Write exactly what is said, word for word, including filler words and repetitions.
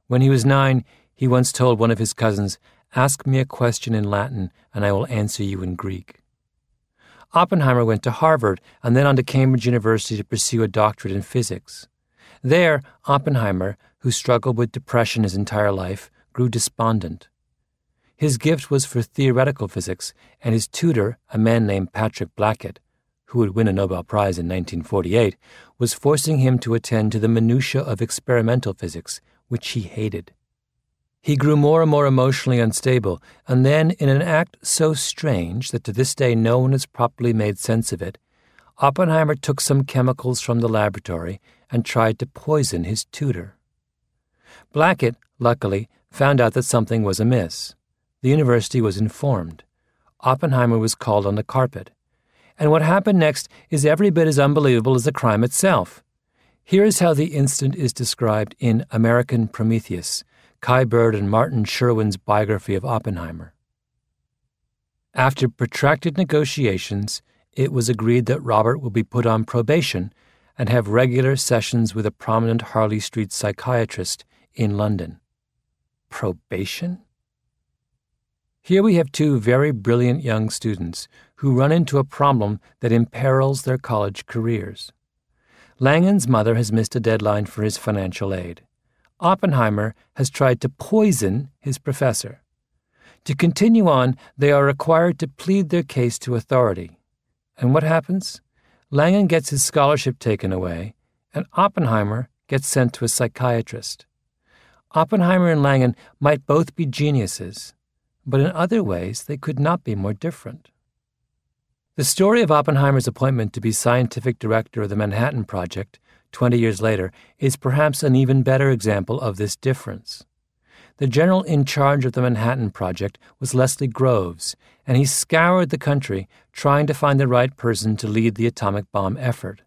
When he was nine, he once told one of his cousins, "Ask me a question in Latin, and I will answer you in Greek." Oppenheimer went to Harvard and then on to Cambridge University to pursue a doctorate in physics. There, Oppenheimer, who struggled with depression his entire life, grew despondent. His gift was for theoretical physics, and his tutor, a man named Patrick Blackett, who would win a Nobel Prize in nineteen forty-eight, was forcing him to attend to the minutiae of experimental physics, which he hated. He grew more and more emotionally unstable, and then, in an act so strange that to this day no one has properly made sense of it, Oppenheimer took some chemicals from the laboratory and tried to poison his tutor. Blackett, luckily, found out that something was amiss. The university was informed. Oppenheimer was called on the carpet. And what happened next is every bit as unbelievable as the crime itself. Here is how the incident is described in American Prometheus, Kai Bird and Martin Sherwin's biography of Oppenheimer. After protracted negotiations, it was agreed that Robert will be put on probation and have regular sessions with a prominent Harley Street psychiatrist in London. Probation? Here we have two very brilliant young students who run into a problem that imperils their college careers. Langen's mother has missed a deadline for his financial aid. Oppenheimer has tried to poison his professor. To continue on, they are required to plead their case to authority. And what happens? Langen gets his scholarship taken away, and Oppenheimer gets sent to a psychiatrist. Oppenheimer and Langen might both be geniuses, but in other ways they could not be more different. The story of Oppenheimer's appointment to be scientific director of the Manhattan Project twenty years later is perhaps an even better example of this difference. The general in charge of the Manhattan Project was Leslie Groves, and he scoured the country trying to find the right person to lead the atomic bomb effort.